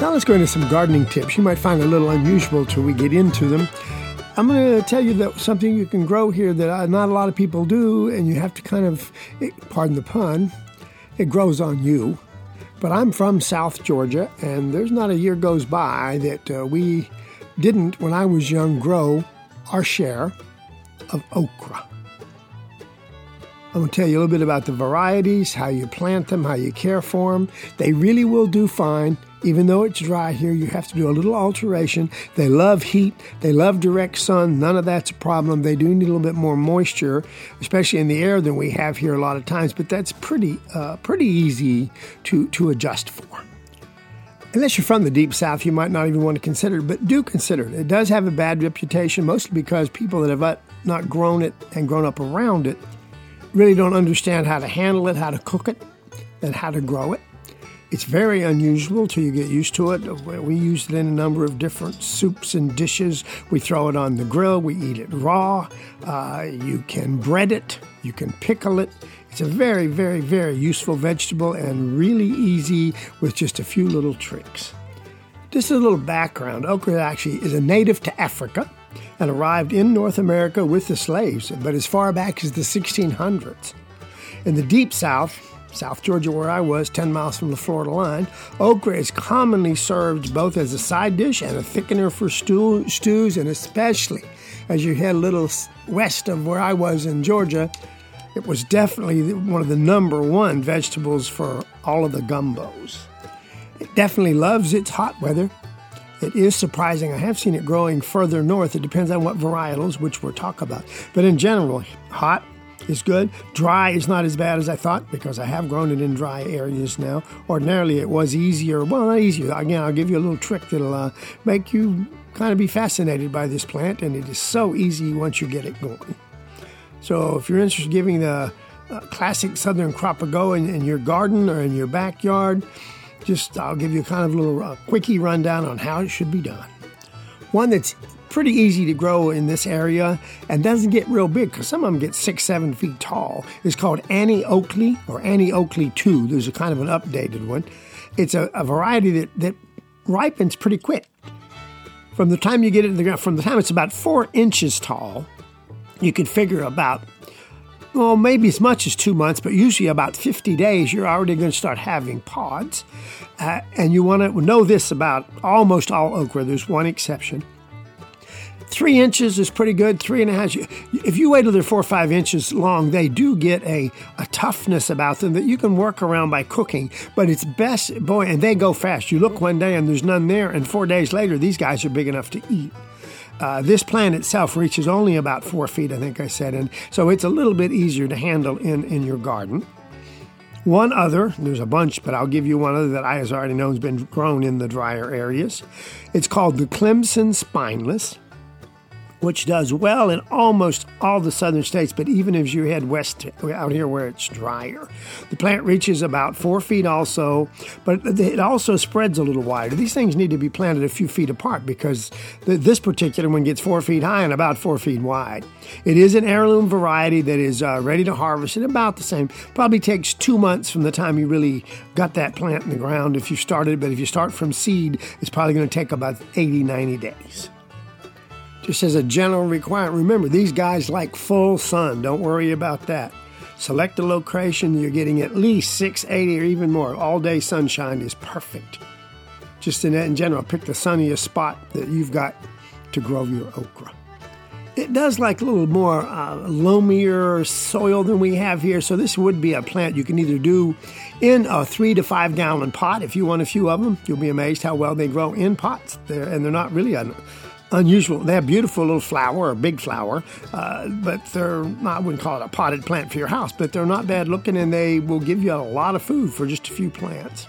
Now let's go into some gardening tips. You might find a little unusual till we get into them. I'm going to tell you that something you can grow here that not a lot of people do, and you have to kind of, pardon the pun, it grows on you. But I'm from South Georgia, and there's not a year goes by that we didn't, when I was young, grow our share of okra. I'm going to tell you a little bit about the varieties, how you plant them, how you care for them. They really will do fine. Even though it's dry here, you have to do a little alteration. They love heat. They love direct sun. None of that's a problem. They do need a little bit more moisture, especially in the air, than we have here a lot of times. But that's pretty easy to adjust for. Unless you're from the deep south, you might not even want to consider it, but do consider it. It does have a bad reputation, mostly because people that have not grown it and grown up around it really don't understand how to handle it, how to cook it, and how to grow it. It's very unusual till you get used to it. We use it in a number of different soups and dishes. We throw it on the grill. We eat it raw. You can bread it. You can pickle it. It's a very, very, very useful vegetable and really easy with just a few little tricks. Just a little background. Okra actually is a native to Africa and arrived in North America with the slaves, but as far back as the 1600s. In the deep south, South Georgia where I was, 10 miles from the Florida line, okra is commonly served both as a side dish and a thickener for stews, and especially as you head a little west of where I was in Georgia, it was definitely one of the number one vegetables for all of the gumbos. It definitely loves its hot weather. It is surprising. I have seen it growing further north. It depends on what varietals, which we'll talk about. But in general, hot is good. Dry is not as bad as I thought because I have grown it in dry areas now. Ordinarily, it was easier. Well, not easier. Again, I'll give you a little trick that'll make you kind of be fascinated by this plant, and it is so easy once you get it going. So if you're interested in giving the classic southern crop a go in your garden or in your backyard, I'll give you kind of a little quickie rundown on how it should be done. One that's pretty easy to grow in this area and doesn't get real big because some of them get 6-7 feet tall is called Annie Oakley or Annie Oakley 2. There's a kind of an updated one. It's a variety that ripens pretty quick. From the time you get it in the ground, from the time it's about 4 inches tall, you can figure about, maybe as much as 2 months, but usually about 50 days, you're already going to start having pods. And you want to know this about almost all okra. There's one exception. 3 inches is pretty good. 3.5. If you wait till they're 4 or 5 inches long, they do get a toughness about them that you can work around by cooking. But it's best, and they go fast. You look one day and there's none there, and 4 days later, these guys are big enough to eat. This plant itself reaches only about 4 feet, I think I said, and so it's a little bit easier to handle in your garden. One other, there's a bunch, but I'll give you one other that I already know has been grown in the drier areas. It's called the Clemson Spineless, which does well in almost all the southern states, but even as you head west out here where it's drier. The plant reaches about 4 feet also, but it also spreads a little wider. These things need to be planted a few feet apart because this particular one gets 4 feet high and about 4 feet wide. It is an heirloom variety that is ready to harvest at about the same. Probably takes 2 months from the time you really got that plant in the ground if you started, but if you start from seed, it's probably going to take about 80, 90 days. Just as a general requirement, remember, these guys like full sun. Don't worry about that. Select a location. You're getting at least 6, 8, or even more. All-day sunshine is perfect. Just in general, pick the sunniest spot that you've got to grow your okra. It does like a little more loamier soil than we have here, so this would be a plant you can either do in a 3 to 5 gallon pot. If you want a few of them, you'll be amazed how well they grow in pots. They're not really unusual. They have beautiful little flower, or big flower, but I wouldn't call it a potted plant for your house, but they're not bad looking, and they will give you a lot of food for just a few plants.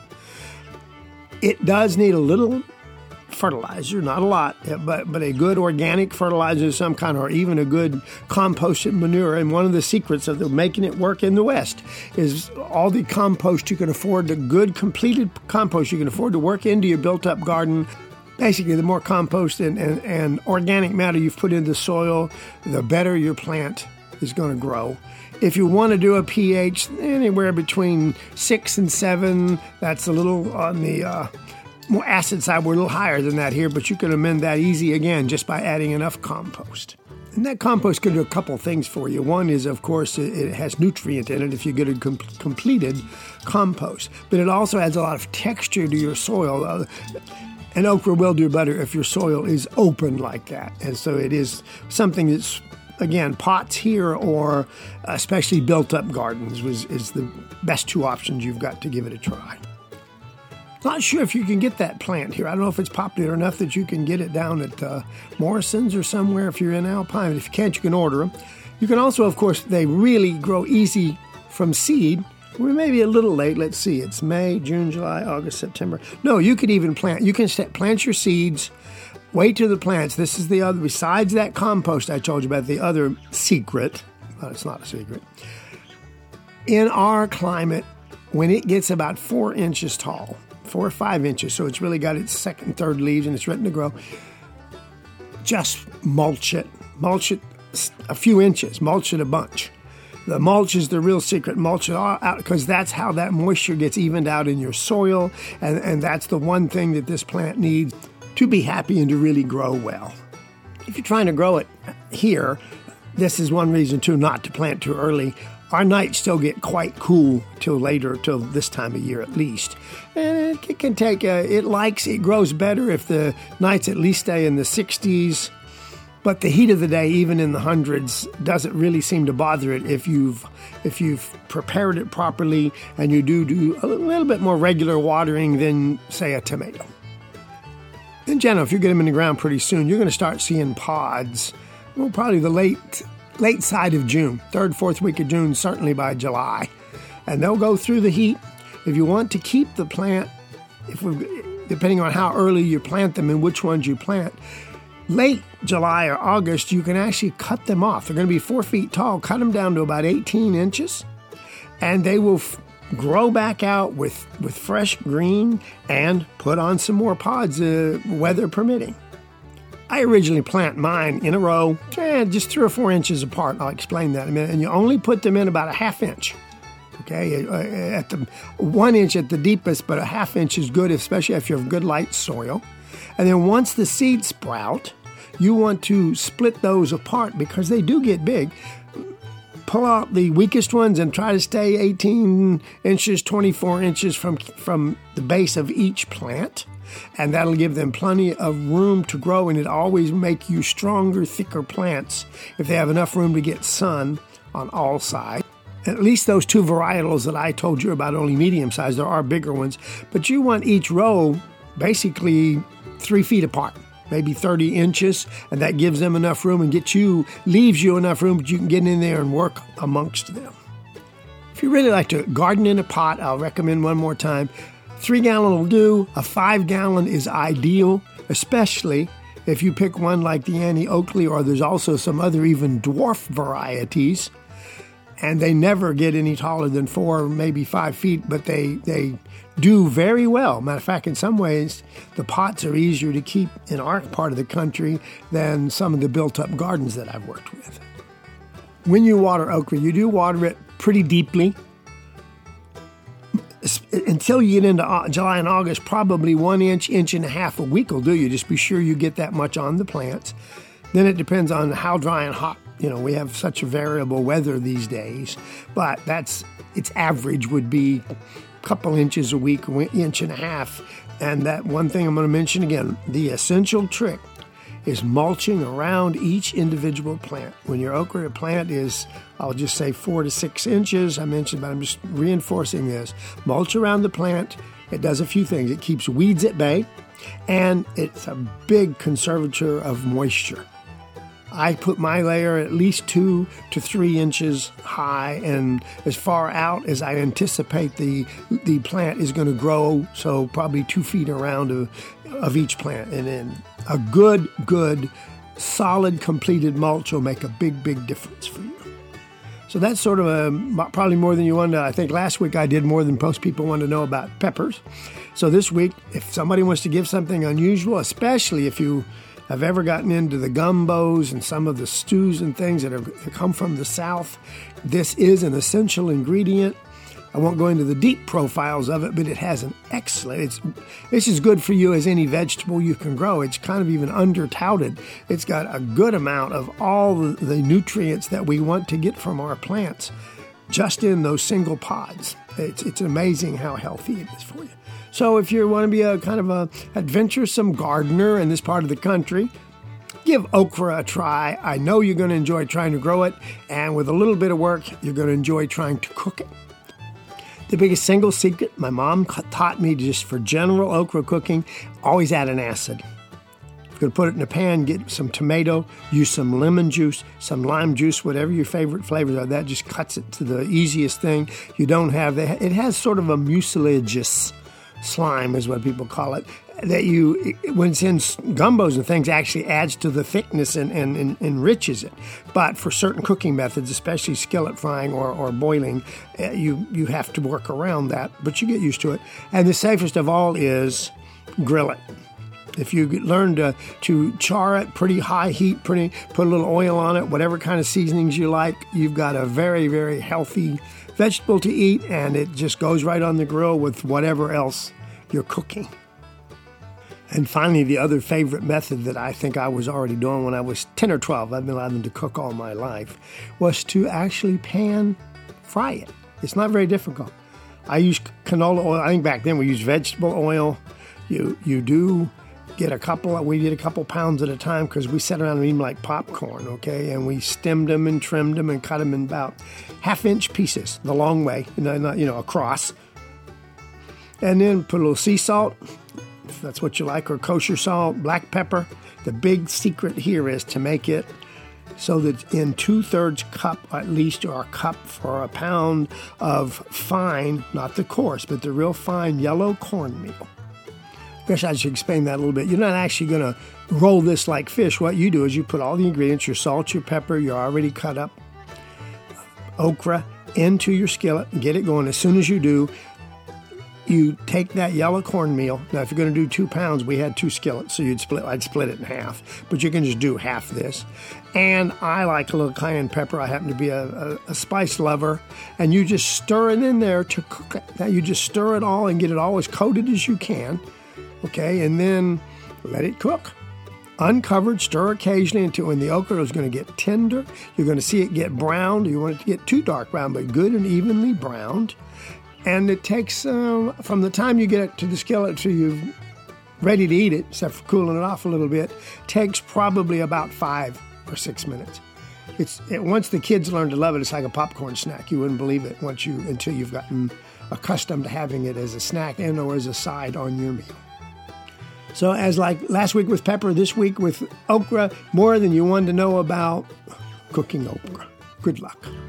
It does need a little fertilizer, not a lot, but a good organic fertilizer of some kind, or even a good composted manure. And one of the secrets of making it work in the West is all the compost you can afford, the good completed compost you can afford to work into your built-up garden. Basically, the more compost and organic matter you've put into the soil, the better your plant is going to grow. If you want to do a pH anywhere between 6 and 7, that's a little on the more acid side. We're a little higher than that here, but you can amend that easy again just by adding enough compost. And that compost can do a couple things for you. One is, of course, it has nutrient in it if you get a completed compost. But it also adds a lot of texture to your soil. And okra will do better if your soil is open like that. And so it is something that's, again, pots here or especially built-up gardens is the best two options you've got to give it a try. Not sure if you can get that plant here. I don't know if it's popular enough that you can get it down at Morrison's or somewhere if you're in Alpine. But if you can't, you can order them. You can also, of course, they really grow easy from seed. We may be a little late. Let's see. It's May, June, July, August, September. No, you could even plant. You can plant your seeds. Wait till the plants. This is the other, besides that compost I told you about, the other secret. Well, it's not a secret. In our climate, when it gets about 4 inches tall, 4 or 5 inches, so it's really got its second, third leaves and it's ready to grow, just mulch it. Mulch it a few inches. Mulch it a bunch. The mulch is the real secret. Mulch it all out because that's how that moisture gets evened out in your soil, and that's the one thing that this plant needs to be happy and to really grow well. If you're trying to grow it here, this is one reason, too, not to plant too early. Our nights still get quite cool till later, till this time of year at least. And it can take, it grows better if the nights at least stay in the 60s. But the heat of the day, even in the hundreds, doesn't really seem to bother it if you've prepared it properly and you do a little bit more regular watering than, say, a tomato. In general, if you get them in the ground pretty soon, you're going to start seeing pods. Well, probably the late side of June, 3rd, 4th week of June, certainly by July. And they'll go through the heat. If you want to keep the plant, depending on how early you plant them and which ones you plant, late July or August, you can actually cut them off. They're going to be 4 feet tall. Cut them down to about 18 inches, and they will grow back out with fresh green and put on some more pods, weather permitting. I originally plant mine in a row, just 3 or 4 inches apart. I'll explain that in a minute. And you only put them in about a ½ inch. Okay, at the 1 inch at the deepest, but a ½ inch is good, especially if you have good light soil. And then once the seeds sprout, you want to split those apart because they do get big. Pull out the weakest ones and try to stay 18 inches, 24 inches from the base of each plant. And that'll give them plenty of room to grow, and it always make you stronger, thicker plants if they have enough room to get sun on all sides. At least those 2 varietals that I told you about, only medium size. There are bigger ones, but you want each row basically 3 feet apart, maybe 30 inches, and that gives them enough room and leaves you enough room that you can get in there and work amongst them. If you really like to garden in a pot, I'll recommend one more time. 3-gallon will do. A 5-gallon is ideal, especially if you pick one like the Annie Oakley, or there's also some other even dwarf varieties, and they never get any taller than 4, maybe 5 feet, but they do very well. Matter of fact, in some ways, the pots are easier to keep in our part of the country than some of the built-up gardens that I've worked with. When you water okra, you do water it pretty deeply. Until you get into July and August, probably 1 inch, 1.5 inches a week will do you. Just be sure you get that much on the plants. Then it depends on how dry and hot. We have such a variable weather these days, but its average would be a couple inches a week, 1.5 inches. And that one thing I'm going to mention again, the essential trick is mulching around each individual plant. When your okra plant is, I'll just say 4 to 6 inches, I mentioned, but I'm just reinforcing this. Mulch around the plant. It does a few things. It keeps weeds at bay, and it's a big conservator of moisture. I put my layer at least 2 to 3 inches high and as far out as I anticipate the plant is going to grow, so probably 2 feet around of each plant. And then a good, solid, completed mulch will make a big difference for you. So that's sort of probably more than you wanted. I think last week I did more than most people want to know about peppers. So this week, if somebody wants to give something unusual, especially if you have ever gotten into the gumbos and some of the stews and things that have come from the South, this is an essential ingredient. I won't go into the deep profiles of it, but it has an excellent, it's as good for you as any vegetable you can grow. It's kind of even under-touted. It's got a good amount of all the nutrients that we want to get from our plants just in those single pods. It's amazing how healthy it is for you. So if you want to be a kind of a adventuresome gardener in this part of the country, give okra a try. I know you're going to enjoy trying to grow it, and with a little bit of work, you're going to enjoy trying to cook it. The biggest single secret my mom taught me just for general okra cooking, always add an acid. If you're going to put it in a pan, get some tomato, use some lemon juice, some lime juice, whatever your favorite flavors are. That just cuts it to the easiest thing. You don't have that. It has sort of a mucilaginous slime is what people call it, that when it's in gumbos and things, actually adds to the thickness and enriches it. But for certain cooking methods, especially skillet frying or boiling, you have to work around that, but you get used to it. And the safest of all is grill it. If you learn to char it, pretty high heat, put a little oil on it, whatever kind of seasonings you like, you've got a very, very healthy vegetable to eat, and it just goes right on the grill with whatever else you're cooking. And finally, the other favorite method that I think I was already doing when I was 10 or 12, I've been allowed to cook all my life, was to actually pan fry it. It's not very difficult. I use canola oil. I think back then we used vegetable oil. You do get we did a couple pounds at a time because we sat around and eat them like popcorn, okay? And we stemmed them and trimmed them and cut them in about half-inch pieces, the long way, not across. And then put a little sea salt, if that's what you like, or kosher salt, black pepper. The big secret here is to make it so that in 2/3 cup at least, or a cup for a pound of fine, not the coarse, but the real fine yellow cornmeal. I guess I should explain that a little bit. You're not actually going to roll this like fish. What you do is you put all the ingredients, your salt, your pepper, your already cut up okra, into your skillet and get it going. As soon as you do, you take that yellow cornmeal. Now, if you're going to do 2 pounds, we had 2 skillets, so I'd split it in half. But you can just do half this. And I like a little cayenne pepper. I happen to be a spice lover. And you just stir it in there to cook it. Now, you just stir it all and get it all as coated as you can. Okay, and then let it cook. Uncovered, stir occasionally until when the okra is going to get tender. You're going to see it get browned. You want it to get too dark brown, but good and evenly browned. And it takes, from the time you get it to the skillet to you're ready to eat it, except for cooling it off a little bit, takes probably about 5 or 6 minutes. Once the kids learn to love it, it's like a popcorn snack. You wouldn't believe it until you've gotten accustomed to having it as a snack and or as a side on your meal. So as like last week with pepper, this week with okra, more than you wanted to know about cooking okra. Good luck.